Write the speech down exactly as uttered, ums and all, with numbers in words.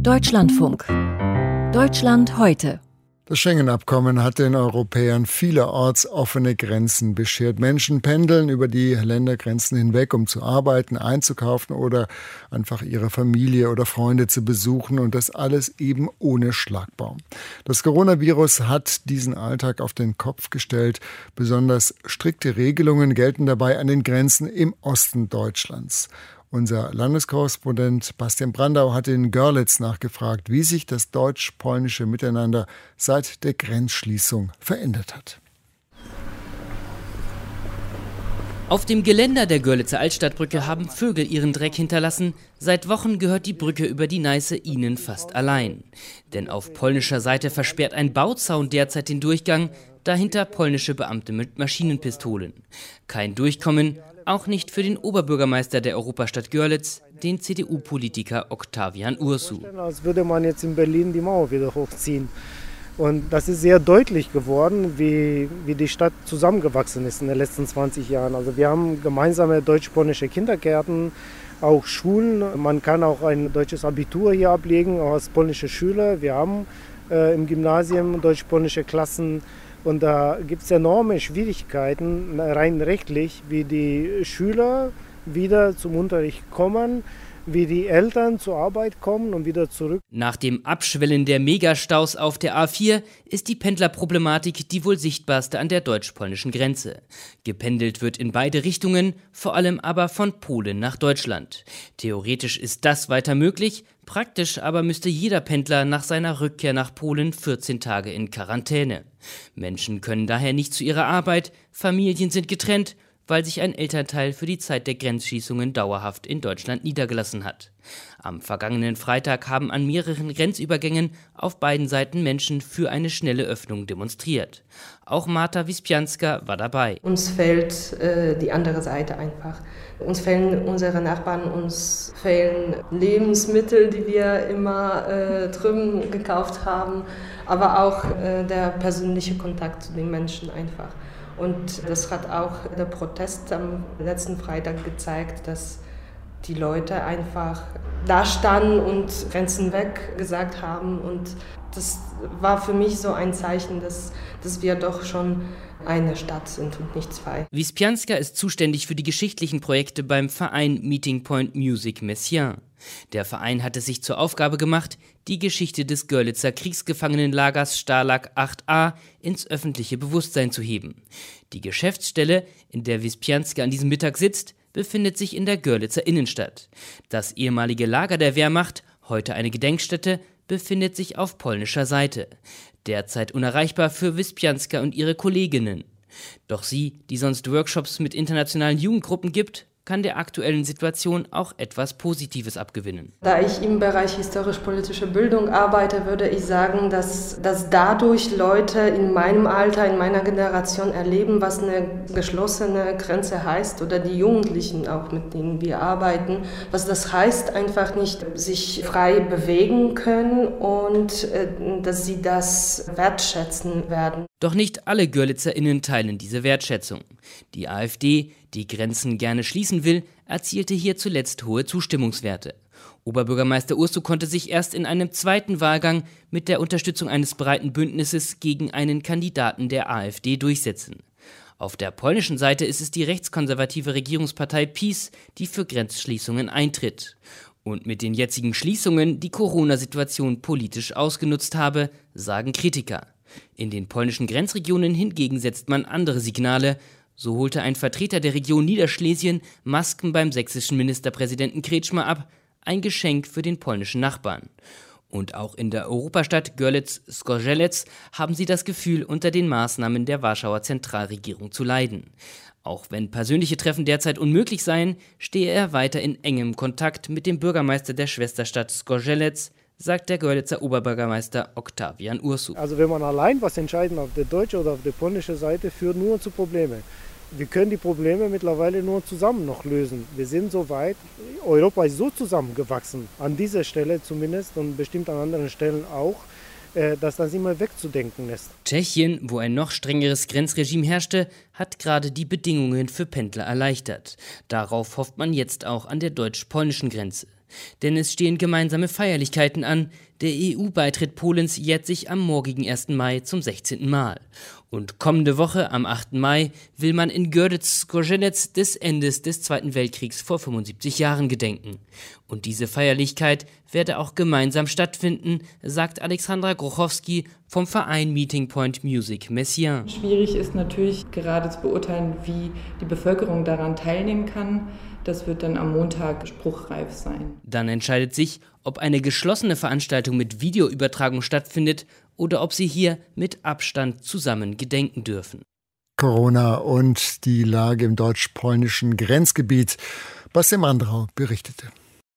Deutschlandfunk. Deutschland heute. Das Schengen-Abkommen hat den Europäern vielerorts offene Grenzen beschert. Menschen pendeln über die Ländergrenzen hinweg, um zu arbeiten, einzukaufen oder einfach ihre Familie oder Freunde zu besuchen. Und das alles eben ohne Schlagbaum. Das Coronavirus hat diesen Alltag auf den Kopf gestellt. Besonders strikte Regelungen gelten dabei an den Grenzen im Osten Deutschlands. Unser Landeskorrespondent Bastian Brandau hat in Görlitz nachgefragt, wie sich das deutsch-polnische Miteinander seit der Grenzschließung verändert hat. Auf dem Geländer der Görlitzer Altstadtbrücke haben Vögel ihren Dreck hinterlassen. Seit Wochen gehört die Brücke über die Neiße ihnen fast allein. Denn auf polnischer Seite versperrt ein Bauzaun derzeit den Durchgang, dahinter polnische Beamte mit Maschinenpistolen. Kein Durchkommen, auch nicht für den Oberbürgermeister der Europastadt Görlitz, den C D U-Politiker Octavian Ursu. Als würde man jetzt in Berlin die Mauer wieder hochziehen. Und das ist sehr deutlich geworden, wie, wie die Stadt zusammengewachsen ist in den letzten zwanzig Jahren. Also wir haben gemeinsame deutsch-polnische Kindergärten, auch Schulen. Man kann auch ein deutsches Abitur hier ablegen, auch als polnische Schüler. Wir haben äh, im Gymnasium deutsch-polnische Klassen. Und da gibt es enorme Schwierigkeiten, rein rechtlich, wie die Schüler wieder zum Unterricht kommen, wie die Eltern zur Arbeit kommen und wieder zurück. Nach dem Abschwellen der Megastaus auf der A vier ist die Pendlerproblematik die wohl sichtbarste an der deutsch-polnischen Grenze. Gependelt wird in beide Richtungen, vor allem aber von Polen nach Deutschland. Theoretisch ist das weiter möglich, praktisch aber müsste jeder Pendler nach seiner Rückkehr nach Polen vierzehn Tage in Quarantäne. Menschen können daher nicht zu ihrer Arbeit, Familien sind getrennt, weil sich ein Elternteil für die Zeit der Grenzschließungen dauerhaft in Deutschland niedergelassen hat. Am vergangenen Freitag haben an mehreren Grenzübergängen auf beiden Seiten Menschen für eine schnelle Öffnung demonstriert. Auch Marta Wyspianska war dabei. Uns fehlt äh, die andere Seite einfach. Uns fehlen unsere Nachbarn, uns fehlen Lebensmittel, die wir immer äh, drüben gekauft haben, aber auch äh, der persönliche Kontakt zu den Menschen einfach. Und das hat auch der Protest am letzten Freitag gezeigt, dass die Leute einfach da standen und Grenzen weg gesagt haben. Und das war für mich so ein Zeichen, dass, dass wir doch schon eine Stadt sind und nicht zwei. Wyspianska ist zuständig für die geschichtlichen Projekte beim Verein Meeting Point Music Messiaen. Der Verein hat es sich zur Aufgabe gemacht, die Geschichte des Görlitzer Kriegsgefangenenlagers Stalag acht a ins öffentliche Bewusstsein zu heben. Die Geschäftsstelle, in der Wyspianska an diesem Mittag sitzt, befindet sich in der Görlitzer Innenstadt. Das ehemalige Lager der Wehrmacht, heute eine Gedenkstätte, befindet sich auf polnischer Seite. Derzeit unerreichbar für Wyspianska und ihre Kolleginnen. Doch sie, die sonst Workshops mit internationalen Jugendgruppen gibt, kann der aktuellen Situation auch etwas Positives abgewinnen. Da ich im Bereich historisch-politische Bildung arbeite, würde ich sagen, dass, dass dadurch Leute in meinem Alter, in meiner Generation erleben, was eine geschlossene Grenze heißt, oder die Jugendlichen auch, mit denen wir arbeiten, was das heißt, einfach nicht sich frei bewegen können und äh, dass sie das wertschätzen werden. Doch nicht alle GörlitzerInnen teilen diese Wertschätzung. Die AfD, die Grenzen gerne schließen will, erzielte hier zuletzt hohe Zustimmungswerte. Oberbürgermeister Ursu konnte sich erst in einem zweiten Wahlgang mit der Unterstützung eines breiten Bündnisses gegen einen Kandidaten der AfD durchsetzen. Auf der polnischen Seite ist es die rechtskonservative Regierungspartei PiS, die für Grenzschließungen eintritt. Und mit den jetzigen Schließungen die Corona-Situation politisch ausgenutzt habe, sagen Kritiker. In den polnischen Grenzregionen hingegen setzt man andere Signale. So holte ein Vertreter der Region Niederschlesien Masken beim sächsischen Ministerpräsidenten Kretschmer ab, ein Geschenk für den polnischen Nachbarn. Und auch in der Europastadt Görlitz-Zgorzelec haben sie das Gefühl, unter den Maßnahmen der Warschauer Zentralregierung zu leiden. Auch wenn persönliche Treffen derzeit unmöglich seien, stehe er weiter in engem Kontakt mit dem Bürgermeister der Schwesterstadt Zgorzelec, sagt der Görlitzer Oberbürgermeister Octavian Ursu. Also wenn man allein was entscheiden auf der deutschen oder auf der polnischen Seite, führt nur zu Problemen. Wir können die Probleme mittlerweile nur zusammen noch lösen. Wir sind so weit, Europa ist so zusammengewachsen, an dieser Stelle zumindest und bestimmt an anderen Stellen auch, dass das immer wegzudenken ist. Tschechien, wo ein noch strengeres Grenzregime herrschte, hat gerade die Bedingungen für Pendler erleichtert. Darauf hofft man jetzt auch an der deutsch-polnischen Grenze. Denn es stehen gemeinsame Feierlichkeiten an. Der E U-Beitritt Polens jährt sich am morgigen ersten Mai zum sechzehnten Mal. Und kommende Woche, am achten Mai, will man in Görlitz-Gorzelec des Endes des Zweiten Weltkriegs vor fünfundsiebzig Jahren gedenken. Und diese Feierlichkeit werde auch gemeinsam stattfinden, sagt Alexandra Grochowski vom Verein Meeting Point Music Messiaen. Schwierig ist natürlich gerade zu beurteilen, wie die Bevölkerung daran teilnehmen kann. Das wird dann am Montag spruchreif sein. Dann entscheidet sich, ob eine geschlossene Veranstaltung mit Videoübertragung stattfindet oder ob sie hier mit Abstand zusammen gedenken dürfen. Corona und die Lage im deutsch-polnischen Grenzgebiet. Bastian Mandrau berichtete.